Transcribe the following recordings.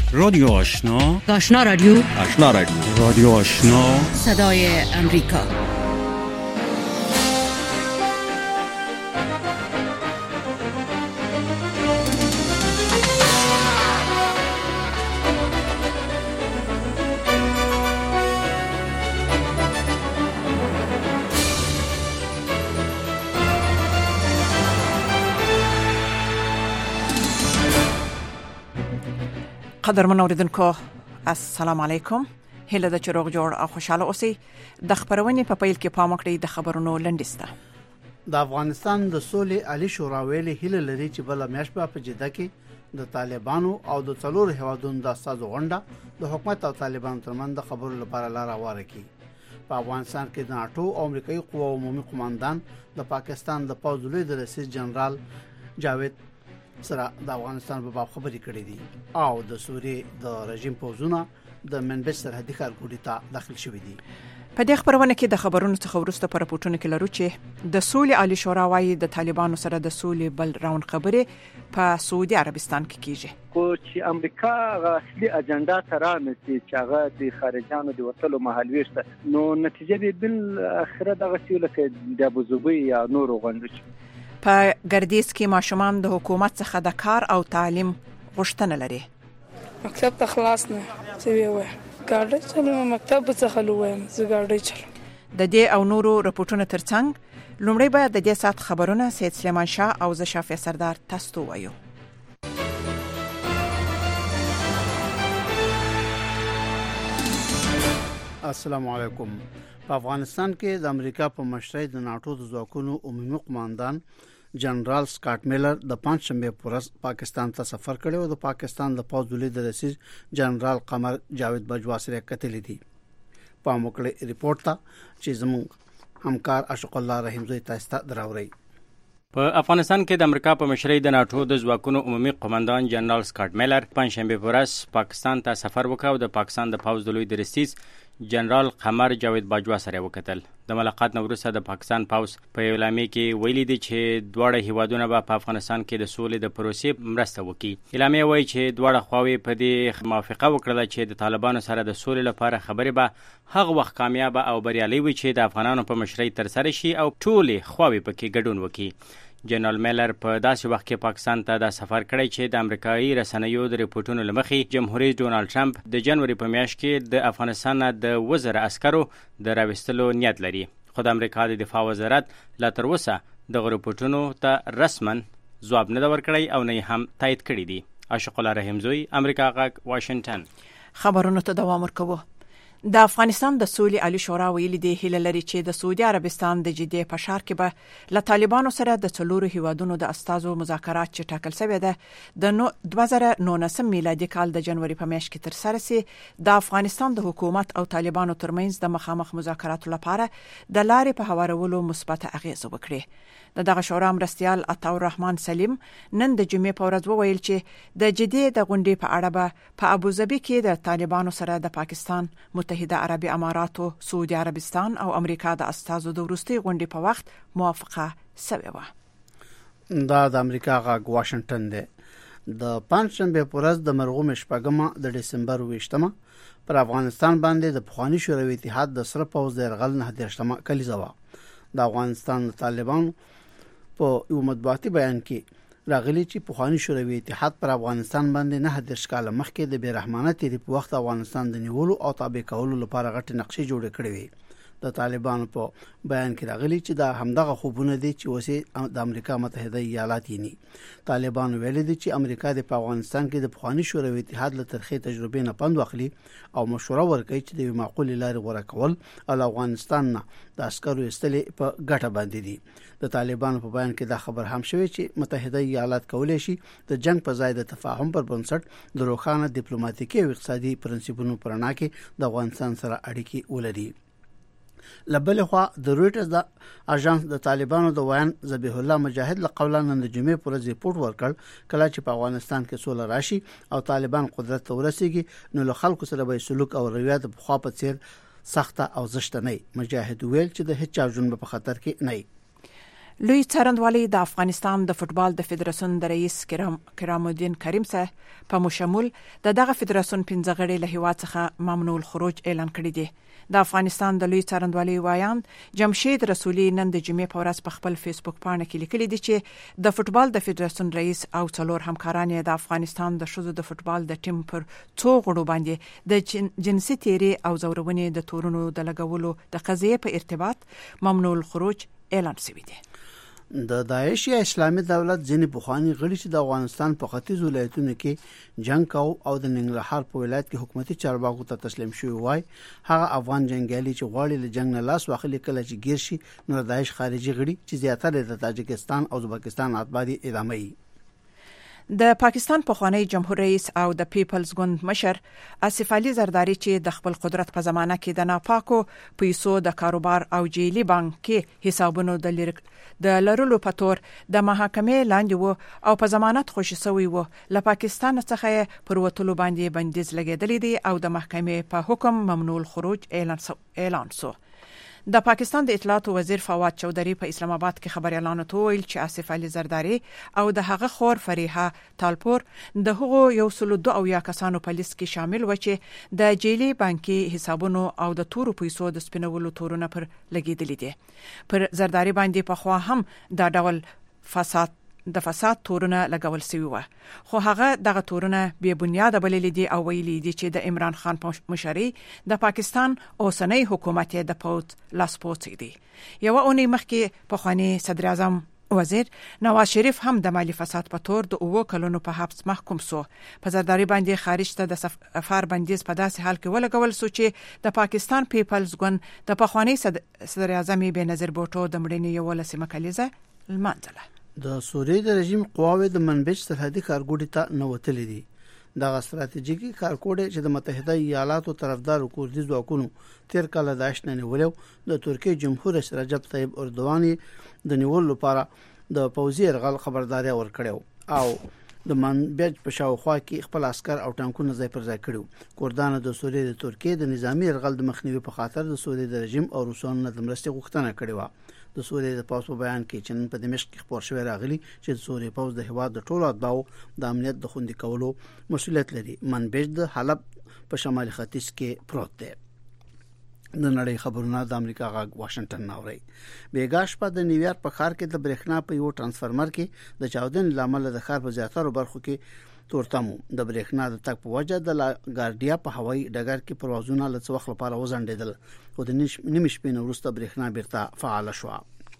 رادیو آشنا، آشنا رادیو، آشنا رادیو، رادیو آشنا، صدای امریکا. قدرمن اوریدونکو السلام علیکم. هله د چروغ جوړ او خوشاله اوسئ. د خبرونې په پیل کې پام وکړئ د خبرونو لنډیسته. د افغانستان د سولې عالی شورا ویلي هله لري چې بل میاشت په جده کې د طالبانو او د څلور هیوادونو د اساسو غونډه د حکومت او طالبانو ترمنځ د خبرو لپاره لار هواره کړي. په افغانستان کې د ناتو او امریکایي قواو عمومي قوماندان د پاکستان د پوځ لوی د رئیس جنرال جاوید سره د افغانستان په باب خبرې کړې دي او د سوریې د رژیم پوځونه د منبج سرحدي ښارګوټي ته داخل شوي دي. په دې خبرونه کې د خبرونو څخه وروسته پر راپورټونه کې لرو چې د سولې عالی شورا وايي د طالبانو سره د سولې بل راوند خبرې په سعودي عربستان کې کیږي. خو چې امریکا اصلي اجنډا ترانه چې هغه د خارجانو د وټلو محلويشته نو نتیجه به بل اخره دغه سیول کې د ابوظبي یا نور غونډه په ګردیز کې ماشومان د حکومت څخه د کار او تعلیم غوښتنه لري. مکتب ته خلاص نه څه وي ګاډي چلو مکتب څخه لوم زه ګاډي چلو. د دې او نورو راپورټونو ترڅنګ لومړی باید د دې سات خبرونه سید سلیمان شاه او زه شافعي سردار تاسو ته وایو. السلام علیکم. په افغانستان کې د امریکا په مشرۍ د ناتو د ځواکونو عمومي قوماندان جنرال سکاټ میلر د پنځشنبه پر ورځ پاکستان ته سفر کړی او د پاکستان د پوځ لوی د رئیس جنرال قمر جاوید بجوا سره کتلې دي. په موکړه ریپورت ته چې زموږ همکار اشق الله رحیم زوی تاسو ته دراوري. په افغانستان کې د امریکا په مشرۍ د ناتو د ځواکونو عمومي قوماندان جنرال سکاټ میلر پنځشنبه پر ورځ پاکستان ته سفر وکړ او د پاکستان د پوځ لوی د رئیس جنرال قمر جاوید بجوا سره وکتل. د ملاقات نو وروسته د پاکستان پوځ په اعلامیه کې ویلي دي چې دواړه هیوادونه به په افغانستان کې د سولې د پروسې مرسته وکړي. اعلامیه وايي چې دواړه خواوې په دې موافقه وکړه چې د طالبانو سره د سولې لپاره خبرې به هغه وخت کامیاب او بریالي وي چې د افغانانو په مشرۍ تر سره شي او ټولې خواوې پکې ګډون وکړي. جنرال میلر په داسې وخت کې پاکستان ته د سفر کړی چې د امریکایي رسنیو د ریپورتونو لمخې جمهوریت ډونالد ټرمپ د جنوري په میاشت کې د افغانستان د 1000 عسکرو د راوستلو نیت لري. خو د امریکا د دفاع وزارت لا تر اوسه د ریپورتونو ته رسما ځواب نه ورکړی او نه هم تایید کړی دی. اشق الله رحیم زوی امریکا غاک واشنگټن. خبرونه ته دوام ورکوو. د افغانستان د سولې عالی شورا ویلي دی هله لري چې د سعودي عربستان د جدي په شار کې به له طالبانو سره د څلورو هیوادونو د استازو مذاکرات چې ټاکل شوی ده د 2019 میلادي کال د جنوري په میاشت کې تر سره سي د افغانستان د حکومت او طالبانو ترمنځ د مخامخ مذاکراتو لپاره د لارې په هوارولو مثبت اغیز وکړي. دغه شورا مرستيال عطاء الرحمن سلیم نن د جمعې په ورځ وویل چې د جدي د غونډې په اړه به په ابوظبي کې د طالبانو سره د پاکستان، متحده عربي اماراتو، سعودي عربستان او امریکا د استازو د وروستي غونډې په وخت موافقه شوې و. دا د امریکا غاګ واشنگټن دی. د پنځشنبه پر ورځ د مرغوم شپږمه د دسمبر 28مه پر افغانستان باندې د پخوانی شوروي اتحاد د سره پوځ د يرغل 9 کلیزه و. د افغانستان طالبان په یو مطبوعاتي بیان کې راغلي چې پخوانی شوروي اتحاد پر افغانستان باندې 9 کال مخکې د بیرحمانه تیری په وخت افغانستان د نیولو او تابع کولو لپاره غټ نقشې جوړ کړې وي. د طالبانو په بیان کې راغلي چې دا همدغه خوبونه دي چې اوسې د امریکا متحده ایالات یې طالبانو ویلي دي چې امریکا د افغانستان کې د پخوانی شوروي اتحاد له ترخی تجربې نه پند واخلي او مشوره ورکړي چې د معقول لارې غوړه کول او افغانستان نه د عسکرو استلې په ګټه باندې دي. د طالبانو په بیان کې دا خبر هم شوی چې متحده ایالات کولای شي د جنگ په ځای د تفاهم پر بنسټ د روښانه ډیپلوماټیکي او اقتصادي پرنسپونو پر اړه کې د افغانستان سره اړیکې ولري. لبل خو د رويټرز د اژانس د طالبانو د ویان ذبیح الله مجاهد له قولا نن د جمعې پر ریپورت ورکړ کله چې په افغانستان کې سوله راشي او طالبان قدرت ته ورسیږي نو له خلکو سره به سلوک او رویه د خوا په څیر سخته او زشت نه. مجاهد ویل چې د هیڅ ژوند په خطر کې نه. لوی څارندوالي د افغانستان د فوتبال د فدراسیون د رئیس کرام الدین کریم صاحب په مشمول دغه فدراسیون 15 غړي له هیواد څخه ممنوع الخروج اعلان کړی دی. د افغانستان د لوی څارندوالي وایاند جمشید رسولي نن د جمعې په ورځ په خپل فیسبوک پاڼه کې لیکلي دي چې د فوتبال د فدراسیون رئیس او څلور همکاران د افغانستان د شوزو د فوتبال د ټیم پر څو غړو باندې د جنسي تیری او زورونې د تورونو د لګولو د قضیې په ارتباط ممنوع الخروج اعلان شوی دی. د داعش یا اسلامي دولت ځینې پخوانی غړي چې د افغانستان په ختیځ ولایتونو کې جنگ کاو او د ننګرهار په ولایت کې حکومتي چارواکو ته تسلیم شوی وای، هغه افغان جنگیالي چې غواړي له جنگ نه لاس واخلي کله چې گیر شي نو د داعش خارجي غړي چې زیاتره د تاجکستان او ازبکستان اتباع ادامه یې. د پاکستان پخوانی جمهور رئیس او د پیپلز ګوند مشر آصف علي زرداری چې د خپل قدرت په زمانه کې د ناپاکو پیسو د کاروبار او جیلی بانکي حسابونو د لرلو په تور د محاکمې لاندې وو او په ضمانت خوشی شوی وو، له پاکستان څخه پر وټلو باندې بندیز لګیدلی دی او د محکمې په حکم ممنوع الخروج اعلان شو. د پاکستان د اطلاعات وزیر فواد چودھری په اسلام آباد کې خبريالانو ته ویل چې آصف علي زرداری او د هغه خور فریحه تالپور د هغو 102 کسانو په لیست کې شامل و چې د جیلی بانکي حسابونو او د تورو پیسو د سپینولو تورونه پر لګیدلې دي. پر زرداری باندې په خوا هم د ډول فساد تورونه لګول شوی و، خو هغه دغه تورونه بې بنیاده بللي دي او ویلي دي چې د عمران خان مشري د پاکستان اوسنۍ حکومت د پوت لاسپوڅي دي. یو اونۍ مخکې پخوانی صدر اعظم وزیر نواز شریف هم د مالی فساد په تور د 9 کلونو په حبس محکوم شو. په زرداری باندې خارج ته د سفر بندیز په داسې حال کې ولګول شو چې د پاکستان پیپلز ګوند د پخوانی صدر اعظم بېنظیر بوټو د مړینې یو لسمه کلیزه لمانځله. د سوریې د رژیم قواوې د منبج سرحدي کارګوډي ته نوتلې دي. دغه ستراتیژیکي کارګوډي چې د متحده ایالاتو طرفدار کردي ځواکونو تیر کال د داعش نه نیولو د ترکیې جمهور رئیس رجب طیب اردوغان د نیولو لپاره د پوځي يرغل خبرداري ورکړو او د منبج په شاوخوا کې خپل عسكر او ټانکونه ځای پر ځای کړو. کردانو د سوریې د ترکیې د نظامی يرغل د مخنیوي په خاطر د سوریې د رژیم او روسانو د مرستې غوښتنه کړې و. د سوریې د پوځ په بیان کې چې نن په دمشق کې خبر شوی راغلی چې د سوریې پوځ د هواد د ټولو اتباعو د امنیت د خوندي کولو مسؤلیت لري. منبج د حلب په شمالي ختیځ کې پروت دی. د نړۍ خبرونه د امریکا غاګ واشنگټن ناوړي. بیګا شپه د نیویارک په ښار کې د برېښنا په یو ترانسفارمر کې د چاودنې لامل د ښار په زیاتره برخو کې تورتمو. د برېښنا د تک په وجه د لاګارډیا په هوایي ډګر کې پروازونه له څه وخت لپاره وځنډېدل او د نیمه شپې وروسته برېښنا بیرته فعال شوه.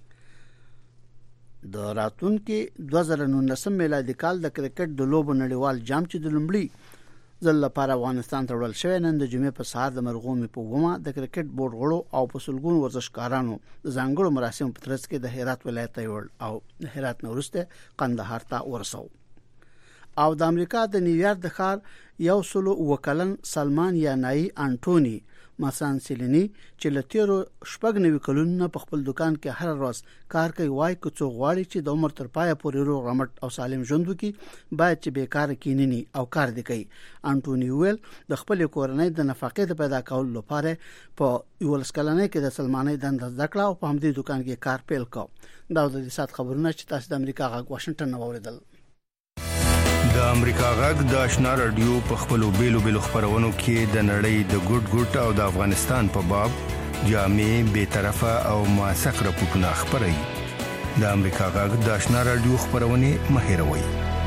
د راتلونکي 2019 میلادي کال د کرکټ د لوبو نړیوال جام چې د لومړي ځل لپاره افغانستان ته وړل شوی نن د جمعې په سهار د مرغومي په ومه د کرکټ بورډ غړو او په سلګون ورزشکارانو د ځانګړو مراسمو په ترڅ کې د هرات ولایت ته وړل او د هرات نه وروسته قندهار ته ورسو. او د امریکا د نیویارک د ښار یو سلو وکلن سلمان یانای انټونی ماسانسلینی چې لتیرو شپږ کلونه په خپل دکان کې هر ورځ کار کوي وای که څو غواړي چې د عمر تر پایه پورې روغ رمټ او سالم ژوند وکړي باید چې بیکار کیننی او کار دی کوي. انټونی ویل د خپل کورنۍ د نفقې د پیدا کولو لپاره په یو لسکلنې کې د سلماني دند ځکړه او په همدې دکان کې کار پیل کړ. دا د سات خبرونه چې تاسو د امریکا غاګ واشنگټن نو اوریدل. د امریکا غږ د آشنا رادیو په خپلو بیلو خبرونو کې د نړۍ د ګډ او د افغانستان په باب جامع به طرفه او موثق راپورټونه خبري. د امریکا غږ د آشنا رادیو خبرونه مهیروي.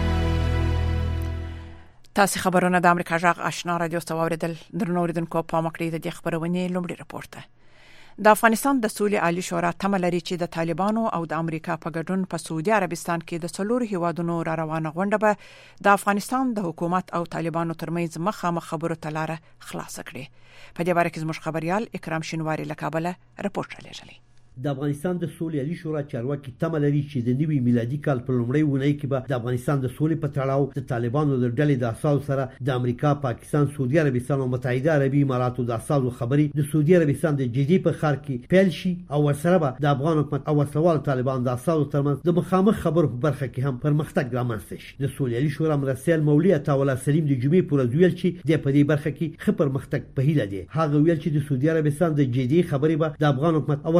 تاسو خبرونه د امریکا غږ آشنا رادیو څوریدل درنوریدونکو په مکړې د خبرونه لومړی راپورته. د افغانستان د سولې عالی شورا تمه لري چې د طالبانو او د امریکا په ګډون په سعودي عربستان کې د څلورو هیوادونو را روانه غونډه به د افغانستان د حکومت او طالبانو ترمنځ مخامخ خبرو ته لار خلاص کړي. په دې باره کې زموږ خبريال اکرام شینواری له کابل راپورټ راغلی. د افغانستان د سولې عالی شورا چارواکي تمه لري چې د نوي میلادي کال په لومړۍ ونۍ کې به د افغانستان د سولې په تړاو د طالبانو د ډلې د اساسو سره د امریکا، پاکستان، سعودي عربستان او متحده عربي اماراتو د اساسو خبري د سعودي عربستان د جدي په خار کې پیل شي او ورسره به د افغان حکومت او وسوال طالبان د اساسو ترمنځ د مخامخ خبرو په برخه کې هم پرمختګ رامنځته شي. د سولې عالی شورا مرسل مولوی عطاولا سلیم د جمعې پر ورځ ویل چې د په دې برخه کې خبر پرمختګ په هیله دي. هغه ویل چې د سعودي عربستان د جدي خبري به د افغان حکومت او وسوال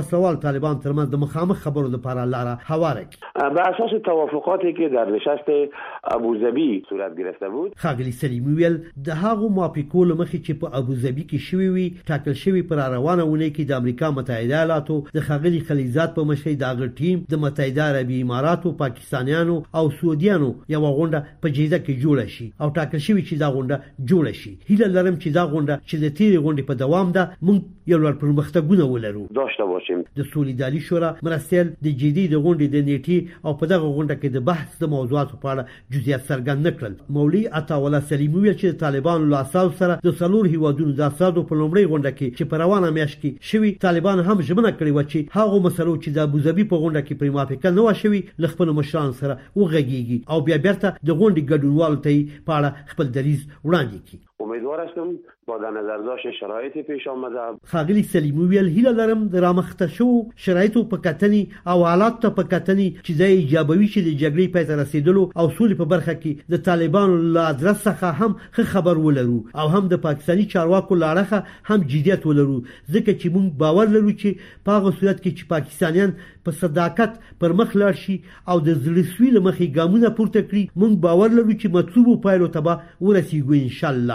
طالبان ترمنځ د مخامخ خبرو لپاره لاره هواره کړي. به اساس توافقاتی که در نشست ابوظبی صورت گرفته بود، ښاغلي سلیمي ویل د هغو موافقو له مخې چې په ابوظبي کې شوي وي ټاکل شوي پر روانه اونۍ کې د امریکا متحده ایالاتو د ښاغلي خلیلزاد په مشرۍ د هغه ټیم د متحده عربي اماراتو، پاکستانیانو او سعودیانو یو غونډه په جیده کې جوړه شي او ټاکل شوي چې دا غونډه جوړه شي. هیله لرم چې دا غونډه چې د تیرې غونډې په دوام ده موږ یو لوړ پرمختګونه ولرو داشته باشیم. د سولې د عالي شورا مرستیال د جدي د غونډې د نیټې او په دغه غونډه کې د بحث د موضوعاتو په اړه جزئیات څرګند نه کړل. مولوي عطاالله سلیمي ویل چې د طالبانو له اساسو سره د څلور هیوادونو د اساسو په لومړۍ غونډه کې چې په روانه میاشت کې شوي طالبان هم ژمنه کړې و چې هغه مسلو چې د ابوظبي په غونډه کې پرې موافقه نه و شوي له خپل مشرانو سره وغږیږي او بیا بیرته د غونډې ګډونوالو ته په اړه خپل دریځ وړاندې کړي. امیدوار هستم با در نظر داشت شرایط پیش آمده ښاغلي سلیمي ویل هیله لرم د رامخته شوو شرایطو په کتنې او حالاتو ته په کتنې چې دا ایجابوي چې د جګړې پای ته رسیدلو او سولې په برخه کې د طالبانو له ادرس څخه هم ښه خبر ولرو او هم د پاکستاني چارواکو له اړخه هم جدیت ولرو، ځکه چې موږ باور لرو چې په هغه صورت کې چې پاکستانیان په صداقت پر مخ لاړ شي او د زړهسوي له مخې ګامونه پورته کړي، موږ باور لرو چې مطلوبو پایلو ته به ورسیږو ان شاء الله.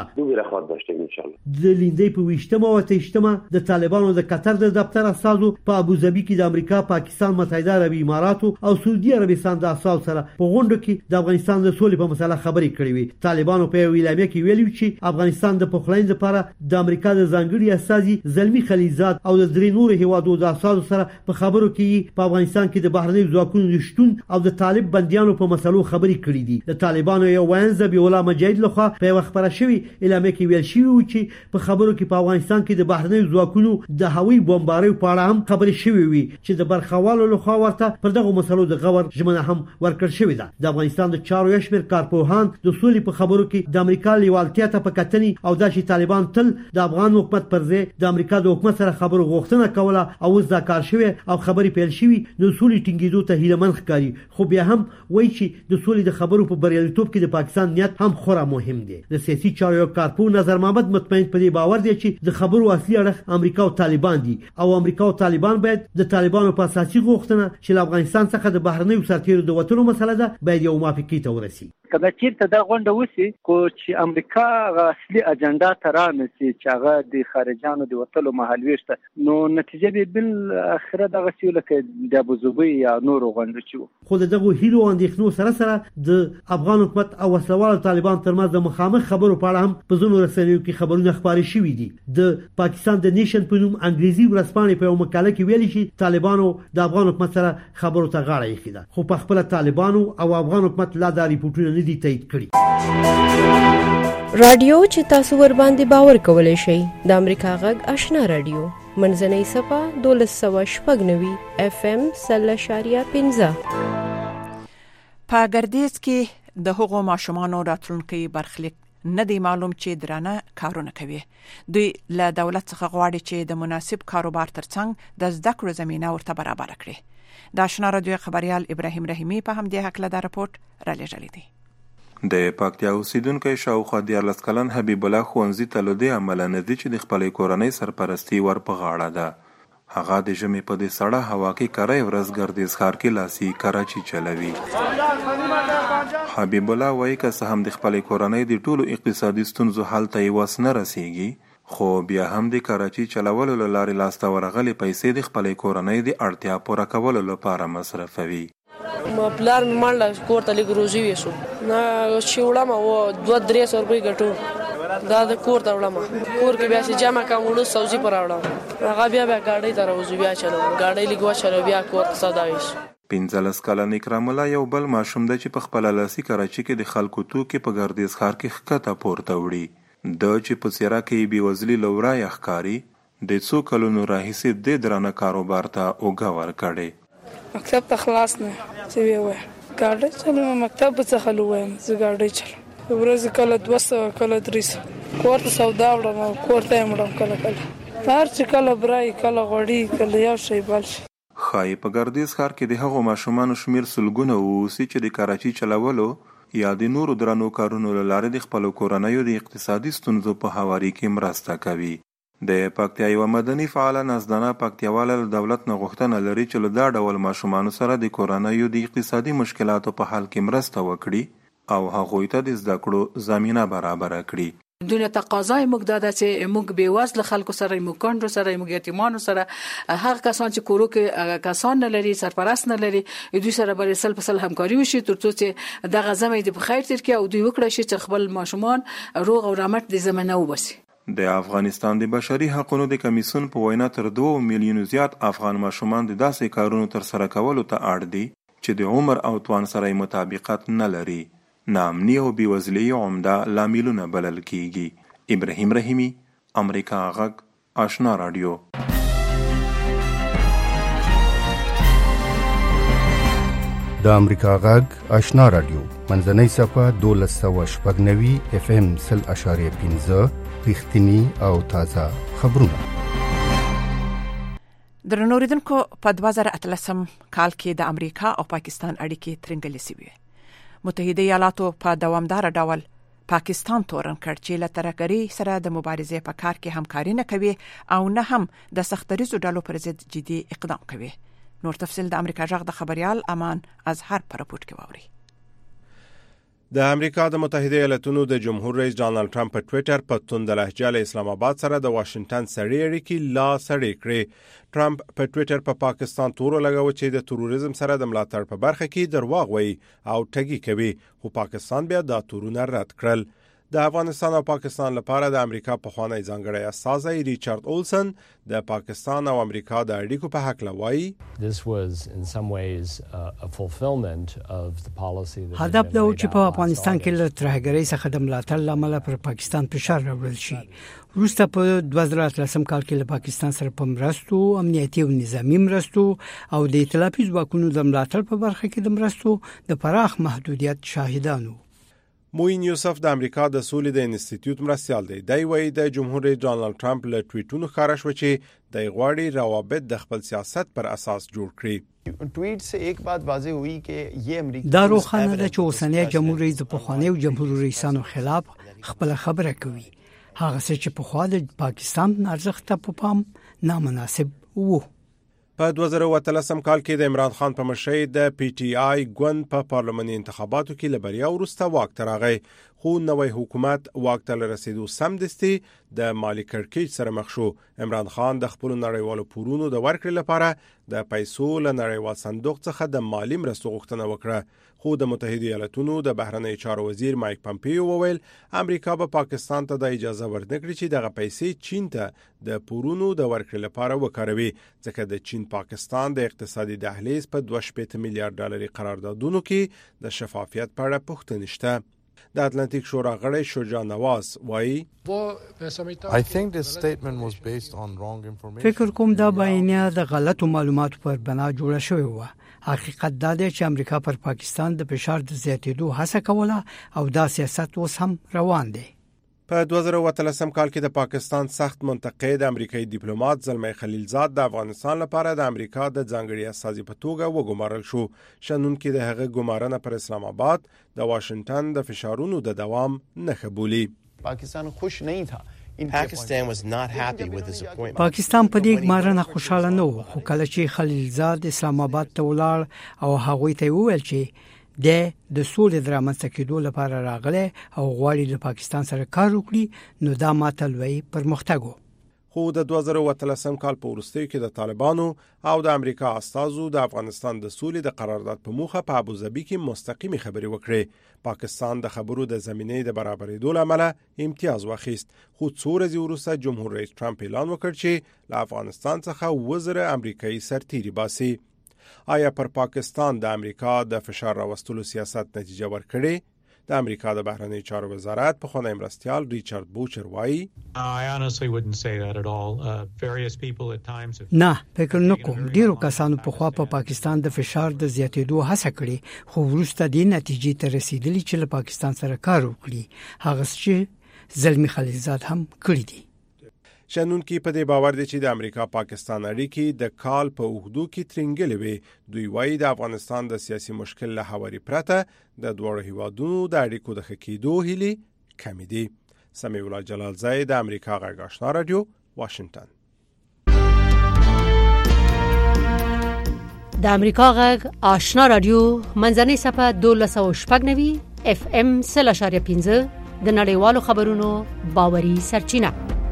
د لیندۍ په 20 او 28 د طالبانو د قطر د دفتر اساسو په ابوظبي کې د امریکا، پاکستان، متحده عربي اماراتو او سعودي عربستان د اساسو سره په غونډه کې د افغانستان د سولې په مسله خبرې کړې وي. طالبانو په اعلامیه کې ویلي چې افغانستان د پخلاینې لپاره د امریکا د ځانګړي استازي زلمي خلیلزاد او د درې نور هیوادو د اساسو سره په خبرو کې په افغانستان کې د بهرنیو ځواکونو شتون او د طالب بنديانو په مسلو خبرې کړې دي. د طالبانو یو وایي ذبیح الله مجاهد لخوا په خبره شوی اعلامیه کې ویل شوی چې په خبرو کې په افغانستان کې د بهرنیو ځواکونو د هوایي بمباریو په اړه هم خبرې شوی وي چې د برخوالو لخوا ورته پر دغه مسلو د غور ژمنه هم ورکړل شوې ده. د افغانستان د چارو یو شمېر کارپوهان د سولې په خبرو کې د امریکا لیوالتیا ته په کتنې او دا چې طالبان تل د افغان حکومت پر ځای د امریکا د حکومت سره خبرو غوښتنه کوله او اوس دا کار شوی او خبرې پیل شوی نو سولې ټینګېدو ته هیله مند ښکاري، خو بیا هم وایي چې د سولې د خبرو په بریالیتوب کې د پاکستان نیت هم خورا مهم دی. د سیاسي چارو یو کارپوه نظر محمد مطمئن په دې باور دی چې د خبرو اصلي اړخ امریکا او طالبان دي او امریکا او طالبان باید د طالبانو په اساسي غوښتنه چې له افغانستان څخه د بهرنیو سرتیرو د وټولو مسله ده باید یو موافقه ته ورسي. کله چې دا غونډه وسی کو چې امریکا اصلي اجنډا ترانسي چې هغه د خارجانو د وټولو مهالويشته نو نتیجه به بل اخره دغه سیول کې د ابوظبي یا نور غونډه چې خو دغه هیلو اندېښنو سره د افغان حکومت او وسلوال طالبان ترمنځ د مخامخ خبرو په اړه هم په ځینو رسنیو کې خبرونه خپاره شوي دي. د پاکستان د نیشن په نوم انګریزي ورځپاڼې په یو مقاله کې ویلي چې طالبانو د افغان حکومت سره خبرو ته غاړه ایښې ده، خو په خپل طالبانو او افغان حکومت لا دا ریپورټونه نه دي تایید کړي. رادیو چې تاسو ور باندې باور کولای شئ د امریکا غږ آشنا رادیو منځنۍ صفه 1290 FM 0.15 په ګردیز کې د هغو ماشومانو راتلونکي برخلیک نه دی معلوم چې درانه کارونه کوي. دوی له دولت څخه غواړي چې د مناسب کاروبار ترڅنګ د زده کړو زمينه ورته برابر کړي. د آشنا رادیو خبريال ابراهيم رحیمي په هم دې حق له راپورټ را لېږلی دی. د پکتیا اوسیدونکو شاوخوا 14 کلن حبیب الله ښوونځي ته له دې عمله نه دی چې د خپلې کورنۍ سرپرستی ور په غاړه ده. هغه د ژمي په دې سړه هوا کې کړی ورځ ګردیز ښار کې لاسي کراچي چلوي. حبیب الله وایي که څه هم د خپلې کورنۍ د ټولو اقتصادي ستونزو حل ته یې وس نه رسیږي، خو بیا هم د کراچي چلولو له لارې لاسته ورغلې پیسې د خپلې کورنۍ د اړتیا پوره کولو لپاره مصرفوي. ما پلار مې مړ کور ته لږ روزي ویسو نه چې وړم او 2-300 روپۍ ګټو دا د کور ته وړم کور کې بیا چې جمع کوم وړو سوزي پر راوړم هغه بیا ګاډۍ ته راوځي بیا چلو ګاډۍ لګوا چلو بیا کور ته سوداویش. 15 کلن اکرام الله یو بل ماشوم د چې په خپل لاسي کراچي کې د خلکو توکي په ګردیز ښار کې ښکته پورته وړي. د چې په څیره کې بېوزلي لورای ښکاري د څو کلونو راهیسې د درانه کاروبار ته اوږه ورکړې. مکتب ته خلاص نه چې وې ګاډۍ چلوم مکتب څخه لوم زه ګاډۍ چلوم ورځ کله 200 کله 300 کور ته سودا وړم کور ته وړم کله هر چې کله برای کله غوړي کله یو شی بل شي. خای په ګردیز ښار کې د هغو ماشومانو شمیر سلګونه اوسي چې د کراچي چلولو یا د نورو درنو کارونو له لارې د خپلو کورنیو د اقتصادي ستونزو په هواري کې مرسته کوي. د پکتیا یو مدني فعال نزدانه پکتیواله دولت نه غوښتنه لري چې له دا ډول ماشومان سره د کورونایي د اقتصادي مشکلاتو په حل کې مرسته وکړي او هغوی ته د زده کړو زمينه برابر کړي. دونه تقاضای موږ دا چې موږ به وزله خلکو سره موږ کندو سره موږ یتیمانو سره هغه کسان چې کورو کې کسان نه لري سرپرست نه لري دوی سره به سل په سل همکاري وشي ترڅو چې د غزمې د بخیر تر کې او دوی وکړي چې خپل ماشومان روغ او رحمت د زمانه وبسي. د افغانستان د بشري حقوقو د کمیسیون په وینا تر 2 میلیونو زیات افغان ماشومان د داسې کارونو تر سره کولو ته اړ دي چې د عمر او توان سره مطابقت نه لري. ناامني او بېوزلي عمده لاملونه بلل کیږي. ابراهیم رحیمی، امریکا غږ، آشنا رادیو. د امریکا غږ آشنا رادیو منځنۍ صفه 1290 FM 0.5 رښتینی او تازه خبرونه. درنوریدونکو په 2013 کال کې د امریکا او پاکستان اړیکې ترنګلې شوې. متحده ایالاتو په دوامدار ډول پاکستان تورن کړ چې له ترهګرۍ سره د مبارزې په کار کې همکاري نه کوي او نه هم د سختریزو ډلو پر ضد جدي اقدام کوي. نور تفصیل د امریکا غږ د خبريال امان اظهر پر راپورټ کې ووري. د امریکا د متحده ایالاتونو د جمهور رئیس ډانلډ ټرمپ په ټوئیټر په توند لهجه له اسلام آباد سره د واشنگټن سړې اړیکې لا سړې کړې. ټرمپ په ټوئیټر په پاکستان تور لګاوه چې د تروریزم سره د ملاتړ په برخه کې درواغ وایي او ټګي کوي، خو پاکستان بیا دا تورونه رد کړل. د افغانستان او پاکستان لپاره د امریکا په خوانی ځانګړی استازی ریچارډ اولسن د پاکستان او امریکا د اړیکو په حق لوي. هدف دا و چې په افغانستان کې له ترهګرۍ څخه د ملاتړ لامل پر پاکستان فشار راوړل شي. وروسته په 2013 کال کې له پاکستان سره په مرستو امنیتي او نظامی مرستو او د ائتلافي ځواکونو د ملاتړ په برخه کې د مرستو د پراخ محدودیت شاهدانو. موین یوسف د امریکا د سولې د انسټیټیوټ مرستیال دی. دی وایي د جمهور رئیس ډانلډ ټرمپ له ټویټونو ښکاره شو چې د غواړي روابط د خپل سیاست پر اساس جوړ کړي. ټویټ سے ایک بات واضح ہوئی کہ یہ امریکا دا روښانه ده چې اوسنی جمهور رئیس د پخوانیو جمهور رئیسانو خلاف خپل خبره کوي. هغه څه چې په خوا د پاکستان ارزښت ته په پام نامناسب وو. په 2013 کال کې د عمران خان په مشرۍ د پی ټی آی ګوند په پارلماني انتخاباتو کې له بریا وروسته واک ته راغی، خو نوې حکومت واک ته رسیدو سمدستي د مالی کړکېچ سره مخ شو. عمران خان د خپل نړیوالو پورونو د ورکړې لپاره د پیسو له نړیوال صندوق څخه د مالی مرستو غوښتنه وکړه، خو د متحده ایالاتونو د بهرنی چارو وزیر مایک پامپیو وویل امریکا به پاکستان ته د اجازه ورنکړي چې دغه پیسې چین ته د پورونو د ورکړې لپاره وکاروي، ځکه د چین پاکستان د اقتصادي دهلیز په 2.5 میلیارډ ډالري قراردادونو کې د شفافیت په اړه پوښتنه شته. د اتلانتیک شورا غړی شجاع نواز وایي فکر کوم دا بیانیه د غلطو معلوماتو پر بنا جوړه شوې و. حقیقت دا دی چې امریکا پر پاکستان د فشار د زیاتېدو هڅه کوله او دا سیاست اوس هم روان دی. په 2013 کال کې د پاکستان سخت منتقد امریکایي ډیپلوماټ زلمي خلیلزاد د افغانستان لپاره د امریکا د ځانګړي استازي په توګه وګمارل شو. شنن کې د هغه ګمارنه پر اسلام آباد د واشنگټن د فشارونو د دوام نه قبولي. پاکستان خوش نه تھا. Pakistan was not happy with his appointment. پاکستان په دې ګمارنه خوشاله نه و، خو کله چې خلیلزاد اسلام آباد ته ولاړ او هغه ته وویل چې د سولې درامنځته کېدو لپاره راغله او غواړي د پاکستان سره کار وکړي، نو دا ماته لوی پرمختګ و. خو د 2013 کال په وروستیو کې د طالبانو او د امریکا استازو د افغانستان د سولې د قرارداد په موخه په ابوظبي کې مستقیمي خبرې وکړې. پاکستان د خبرو د زمینې د برابرېدو لپاره امتیاز واخیست، خو څو ورځې وروسته جمهور رئیس ټرمپ اعلان وکړ چې له افغانستان څخه وزره امریکایي سرتیري باسي. آیا پر پاکستان د امریکا د فشار راوستلو سیاست نتیجه ورکړي؟ د امریکا د بهرنی چارو وزارت په خونه مرستیال ریچارډ بوچر وایي نه، فکر نکوم. ډیرو کسانو په خوا په پاکستان د فشار د زیاتېدو هڅه کړې، خو وروسته د نتیجې ته رسیدلی چې له پاکستان سره کار وکړي، هغه چې زلمی خلیلزاد هم کړی دی. شنن کې په دې باور دي چې د امریکا پاکستان اړیکې د کال په اوږدو کې ترنګلې وي. دوی وایي د افغانستان د سیاسي مشکل له هواري پرته د دوه هیوادونو د اړیکو د ښه کېدو هیلې کمې دي. سمیع الله جلال زای د امریکا غږ آشنا رادیو واشنگټن. د امریکا غږ آشنا رادیو منځنۍ صفحه 1290 اف ام 0.5 د نړیوالو خبرونو باوري سرچینه.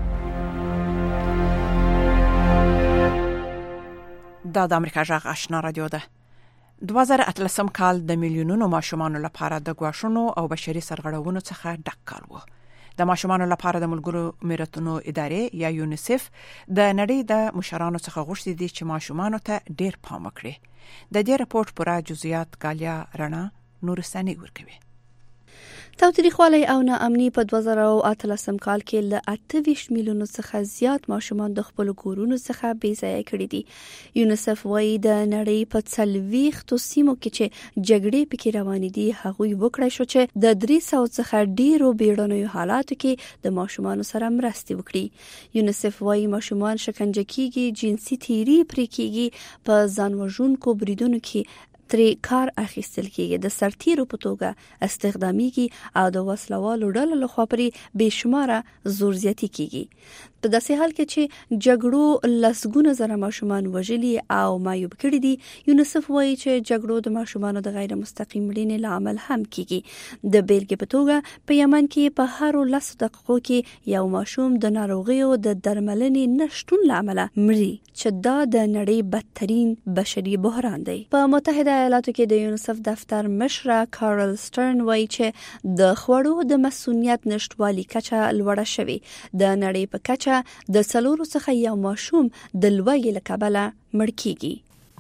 دا د امریکا غږ آشنا رادیو ده. 2013 کال د میلیونونو ماشومانو لپاره د غواښونو او بشري سرغړونو څخه ډک کال و. د ماشومانو لپاره د ملګرو ملتونو ادارې یا یونیسف د نړۍ د مشرانو څخه غوښتي دي چې ماشومانو ته ډېر پام وکړي. د دې راپورټ پوره جزئیات غالیا رڼا نورستاني ورکوي. تاوتریخوالی او ناامني په 2013 کال کې له 28 میلیونو څخه زیات ماشومان د خپل کورونو څخه بې ځایه کړي دي. یونیسف وايي د نړۍ په 40 سیمو کې چې جګړې پکې روانې دي هغوی وکړای شو چې د 300 څخه ډیرو بیړنیو حالاتو کې د ماشومان سره مرسته وکړي. یونیسف وايي ماشومان شکنجه کیږي، جنسي تیری پرې کیږي، په ځان وژونکو بریدونو کې ترې کار اخیستل کیږي، د سرتیرو په توګه استخدامیږي او د وسلوالو ډلو لخوا پرې بې شماره زور زیاتی کیږي. په داسې حال کې چې جګړو لسګونه زره ماشومان وژلي او معیوب کړي دي، یونیسف وایي چې جګړو د ماشومانو د غیر مستقیم مړینې لامل هم کیږي. د بیلګې په توګه په یمن کې په هر 10 دقیقو کې یو ماشوم د ناروغیو د درملنې نشټون لامل مري، چې دا د نړۍ بدترین بشري بحران دی. په متحده ایالاتو کې د یونیسف دفتر مشره کارل سټرن وایي چې د خوړو د مسؤلیت نشټوالي کچه لوړه شوې. د نړۍ په کچه د 4 څخه یو ماشوم د لوږې له کبله مړ کیږي.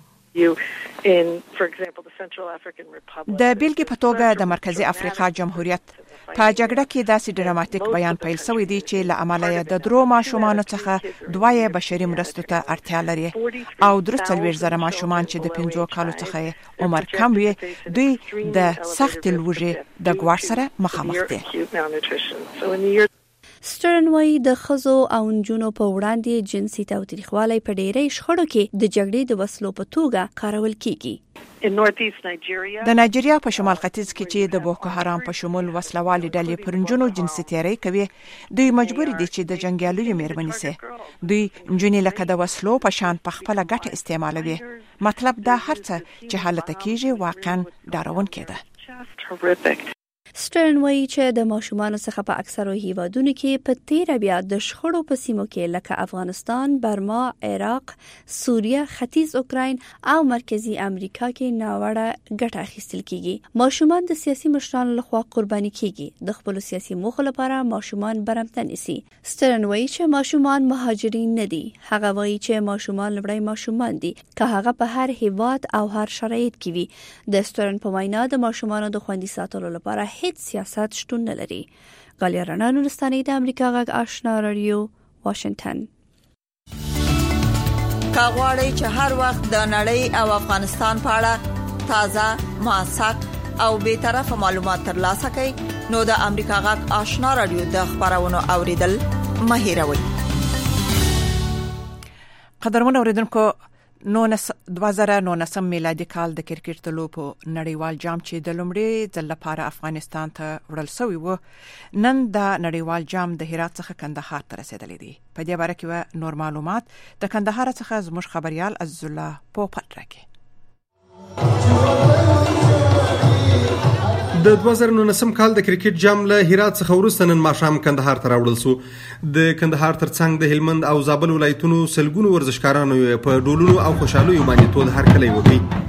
د بیلګې په توګه د مرکزی افریقا جمهوریت په جګړه کې داسې ډراماتیک بیان پیل شوی دی چې له امله د درو ماشومانو څخه دوه بشري مرستو ته اړتیا لري او 340,000 ماشومان چې د 5 کالو څخه عمر کم وي دوی د سخت لوږې د ګواښ سره مخامخ دي. سټرن وايي د خزو او نجونو په وړاندې جنسي تاوتریخوالی په ډېری شخړو کې د جګړې د وسلو په توګه کارول کیږي. د نایجیریا په شمال ختیځ کې چې د بوکو حرام په شمول وسلوالي ډلې پر نجونو جنسي تیری کوي، دوی مجبور دي چې د جنگیالیو مېرمنې سي. دوی نجونې لکه د وسلو په شان په خپل ګټه استعمالوي. مطلب دا هرڅه چې حالت کیږي واقعا ډارونکې ده. سټرن وایي چې د ماشومانو څخه په اکثرو هیوادونو کې په تیر بیا د شخړو په سیمو کې لکه افغانستان، برما، عراق، سوریه، ختیځ اوکراین او مرکزی امریکا کې ناوړه ګټه اخیستل کیږي. ماشومان د سیاسي مشرانو لخوا قرباني کیږي. د خپل سیاسي موخو لپاره ماشومان برمته نسی. سټرن وایي چې ماشومان مهاجرین نه دي. هغه وایي چې ماشومان لومړی ماشومان دي، که هغه په هر هیواد او هر شرایط کې وي. د سټرن په وینا د ماشومانو د خوندي ساتلو لپاره هیڅ سیاست شتون نه لري. غالیا رڼا نورستاني د امریکا غږ آشنا رادیو واشنگټن. کاغوري چې هر وخت د نړۍ او افغانستان په اړه تازه، موثق او به طرفه معلومات ترلاسه کړئ نو د امریکا غږ آشنا رادیو د خبرونو اوریدل مه هېروئ. قدرمن اوریدونکو، 2019 میلادي کال د کرکټ د لوبو نړیوال جام چې د لومړي ځل لپاره افغانستان ته وړل شوی و، نن د نړیوال جام د هرات څخه کندهار ته رسیدلی دی. په دې باره کې نور معلومات د کندهار څخه زموږ خبريال عزیز الله پوپټ راکړي. د 2019 کال د کرکټ جام له هرات څخه وروسته نن ماښام کندهار ته راوړل شو. د کندهار ترڅنګ د هلمند او زابل ولایتونو سلګونو ورزشکارانو په ډولونو او خوشحاليو باندې تود هرکلی وکړي.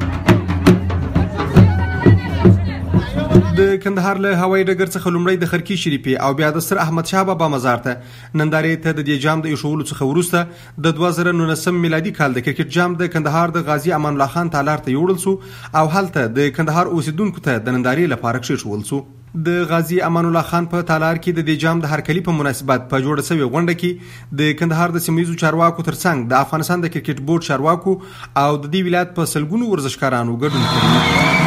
د کندهار له هوایي ډګر څخه لومړی د خرکی شریفي او بیا د سر احمد شاه بابا مزار ته نندارې ته د دې جام د ایښولو څخه وروسته د 2019 میلادي کال د کرکټ جام د کندهار د غازی امان الله خان تالار ته یوړل شو او هلته د کندهار اوسیدونکو ته د نندارې لپاره کښېښول شو. د غازی امان الله خان په تالار کې د دې جام د هرکلی په مناسبت په جوړه شوی غونډه کې د کندهار د سیمایي چارواکو ترڅنګ د افغانستان د کرکټ بورډ چارواکو او د دې ولایت په سلګونو ورزشکارانو ګډون کړی.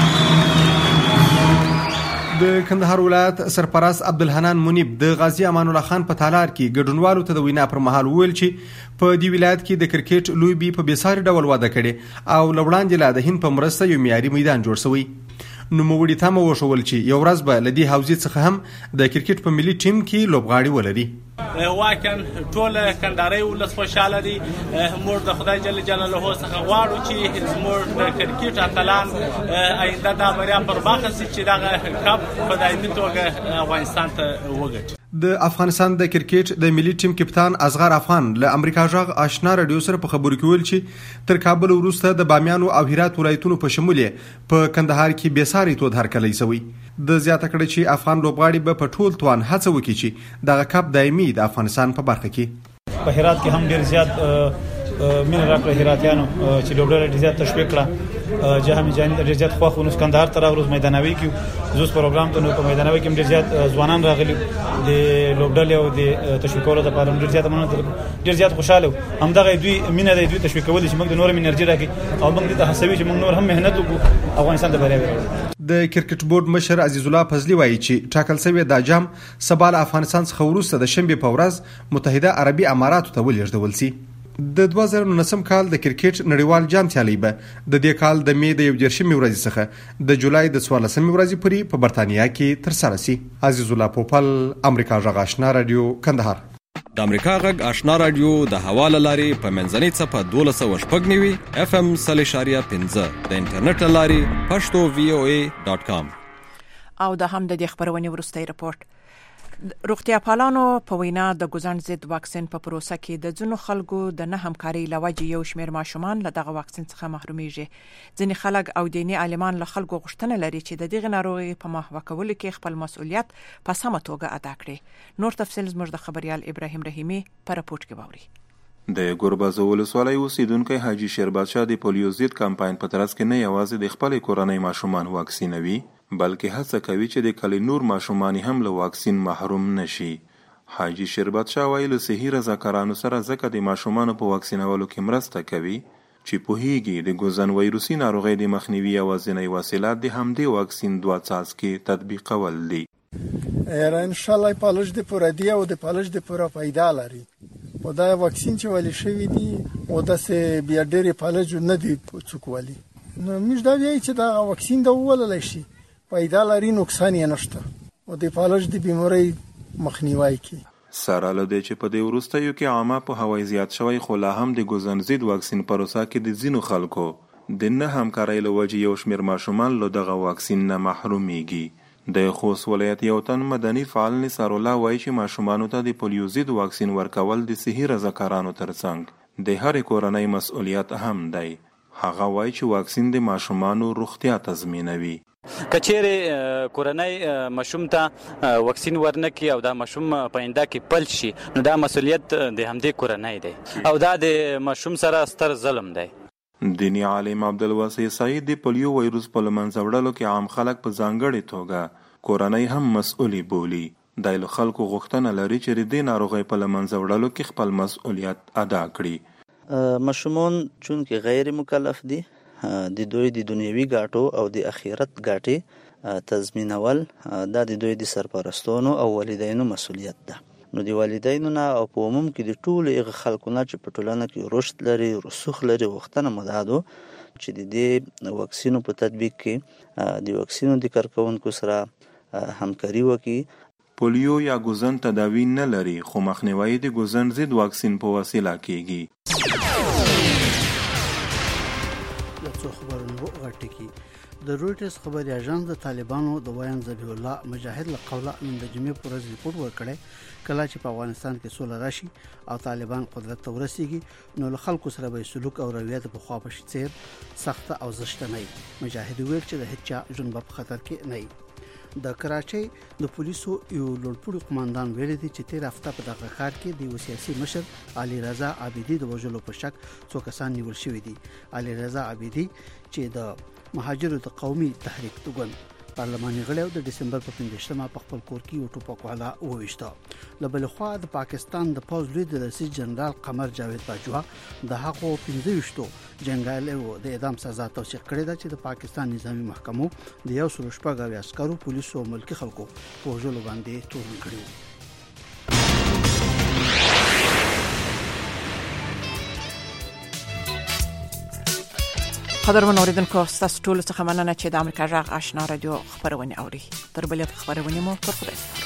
د کندهار ولایت سرپرست عبدالحنان منیب د غازی امان الله خان په تالار کې ګډونوالو ته د وینا پر مهال وویل چې په دې ولایت کې د کرکټ لوبي په بېساري ډول وده کړي او لوړاندې لا د هند په مرسته یو معیاري میدان جوړ شوی. نوموړي تمه وشول چې یو ورځ به له دې حوزې څخه هم د کرکټ په ملي ټیم کې لوبغاړي ولري. واکن ټول کندهاري ولس خوشاله دي. موږ د خدای جل جلاله څخه غواړو چې زموږ د کرکټ اتلان آینده د بریا پر مخ سي چې دا کپ په دایمي توګه افغانستان ته وګټي. د افغانستان د کرکټ د ملي ټیم کپتان اصغر افغان له امریکا ژغ آشنا رادیو سره په خبرو کې ویل چې تر کابل وروسته د بامیانو او هرات ولایتونو په شمول په کندهار کې بېساري تود هرکلی شوی. د زیاته کړه چې افغان لوبغاړي به په ټول توان هڅه وکړي چې دغه کپ دایمي د افغانستان په برخه کې. په هرات کې هم ډیر زیات مینه راکړه هراتیانو چې لوبډله ډیر زیات تشویق کړه. جهامي جاني ډیر زیات خو نو کندهار ته راغلو میدانوي کې زوس پروګرام ته نو په میدانوي کې ډیر زیات ځوانان راغلي د لوبډلې او د تشویقولو لپاره ډیر زیات مننه ډیر زیات خوشاله همدغه دوی مینه د دوی تشویقول چې موږ د نور انرژي راکې او موږ د هڅوي چې موږ نور هم مهنت وکړو افغانستان ته بریا ورکړو. د کرکټ بورډ مشر عزیز الله فضلی وایي چې ټاکل شوی د جام سبا افغانستان څخه وروسته د شنبه په ورځ متحده عربي اماراتو ته ولېږدول شي. د 2019 کال د کرکټ نړیوال جام سیالي به د دې کال د می د 11 ورځې څخه د جولای د 14 ورځې پورې په برتانیا کې ترسره شي. عزیز الله پوپل، امریکا غږ آشنا رادیو، کندهار. د امریکا غږ آشنا رادیو د حواله لاري په منځنۍ صفه 1290 FM 0.5 د انټرنیټ لاري pashto.voa.com. او د هم د خبرونې ورستۍ رپورت. روغتیا پالانو په وینا د ګوزن ضد واکسین په پروسه کې د ځینو خلکو د نه همکاري لوجه یو شمېر ماشومان له دغه واکسین څخه محرومیږي. ځینې خلک او دیني عالمان له خلکو غوښتنه لري چې د دغه ناروغي په محوه کولو کې خپل مسؤلیت په سمه توګه ادا کړي. نور تفصیل زموږ د خبريال ابراهیم رحیمی په راپورټ کې باوري. د ګوربازو ولسوالۍ اوسیدونکو حاجی شیرباد شاه د پولیو ضد کمپاین په ترڅ کې نه یوازې د خپل کورنۍ ماشومان واکسینوي بلکې هڅه کوي چې د کلی نور ماشومان هم له واکسین محروم نشي. حاجی شیرباد شاه وایي له صحي رضاکارانو سره ځکه د ماشومانو په واکسینولو کې مرسته کوي چې پوهیږي د ګوزن وایروسي ناروغۍ د مخنیوي یوازینۍ وسیله د همدې واکسین 2 څاڅکي تطبیقول دي. ان شاء الله پالج د پوره دی او د پالج د پوره پیدا لري. او دا واکسین چې ولې شوی دی او د سه بیا ډېر پالج نه دی څوکولي. نو موږ دا وایي چې دا واکسین د ولل شي پیدا لري نقصان یې نشته او د پالج د بیماری مخنیوي کوي. سره له دې چې په دې وروستیو کې عامه په هوای زیات شوی خو لا هم د ګوزن ضد واکسین پروسه کې د ځینو خلکو د نه همکارۍ له وجې یو شمېر ماشومان له دغه واکسین نه محرومیږي. د خوست ولایت یو تن مدني فعال نثار الله وایي چې ماشومانو ته د پولیو ضد واکسین ورکول د صحي رضاکارانو ترڅنګ د هرې کورنۍ مسؤلیت هم دی. هغه وایي چې واکسین د ماشومانو روغتیا تضمینوي. کچېره کورنۍ ماشوم ته واکسین ورنکي او دا ماشوم پاینده کې پل شي نو دا مسؤلیت د همدې کورنۍ دی او دا د ماشوم سره ستر ظلم دی. دینی عالم عبدالواسع سعید د پولیو وایروس په لمنځه وړلو کې عام خلک په ځانګړې توګه کورنۍ هم مسؤلی بولی. د خلکو غوښتنه لري چې د دې ناروغۍ په لمنځه وړلو کې خپل مسؤلیت ادا کړي. ماشومان چون کې غیر مکلف دي د دوی د دنیوي ګاټو او د اخرت ګاټي تضمینول دا د دوی د سرپرستانو او والدینو مسؤلیت ده. نو د والدینو نه او په عموم کې د ټولو خلکو نه چې په ټولنه کې رشد لري رسوخ لري غوښتنه مدادو چې د دې واکسینو په تطبیق کې د واکسینو د کارکونکو سره همکاري وکړي. پولیو یا ګوزن تداوی نه لري خو مخنیوي د ګوزن ضد واکسین په وسیله کیږي. خبرونه غټکی د رويټرز خبري اژانس د طالبانو د وایان ذبیح الله مجاهد له قوله نن د جمعې پر ورځ ریپورت ورکړی کله چې په افغانستان کې سوله راشي او طالبان قدرت ته ورسیږي نو له خلکو سره به سلوک او رویه په خوا په شتیر سخت او زشت نه وي. مجاهد ویل چې د هیڅ ژوند په خطر کې نه وي. د کراچۍ د پولیسو یو لوړپوړي قوماندان ویل دي چې تیر هفته په دغه ښار کې د سیاسي مشر علي رضا عابدي د وژلو په شک څو کسان نیول شوي دي. علي رضا عابدي چې د مهاجرو د قومي تحریک توګن پارلماني غړی د دسمبر په 15مه په خپل کور کې یو ټوپک والا وویشته. له بل خوا د پاکستان د پوز لوی د رئیس جنرال قمر جاوید باجوا د هغو 15 جنګیالیو د اعدام سزا توثیق کړې ده چې د پاکستان نظامی محکمو د یو سل شپږ عسکرو پولیسو او ملکی خلکو په وژلو باندې تورن کړی. قدرمن اوریدونکو ستاسو ټول څخه مننه چې د امریکا غږ آشنا رادیو خبرونه اوري. تر بلې خبرونه مو پر خدای.